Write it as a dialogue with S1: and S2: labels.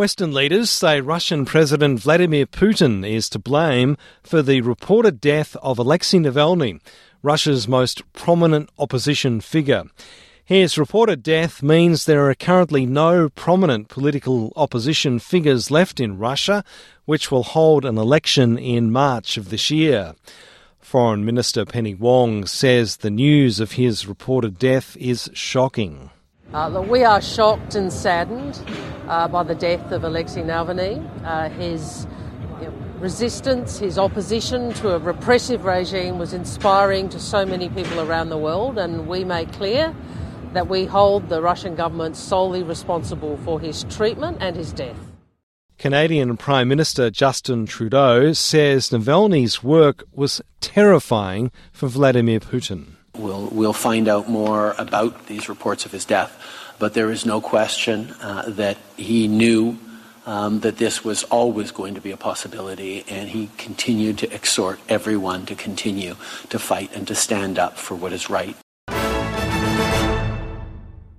S1: Western leaders say Russian President Vladimir Putin is to blame for the reported death of Alexei Navalny, Russia's most prominent opposition figure. His reported death means there are currently no prominent political opposition figures left in Russia, which will hold an election in March of this year. Foreign Minister Penny Wong says the news of his reported death is shocking.
S2: We are shocked and saddened by the death of Alexei Navalny. His resistance, his opposition to a repressive regime was inspiring to so many people around the world, and we make clear that we hold the Russian government solely responsible for his treatment and his death.
S1: Canadian Prime Minister Justin Trudeau says Navalny's work was terrifying for Vladimir Putin.
S3: We'll find out more about these reports of his death, but there is no question that he knew that this was always going to be a possibility, and he continued to exhort everyone to continue to fight and to stand up for what is right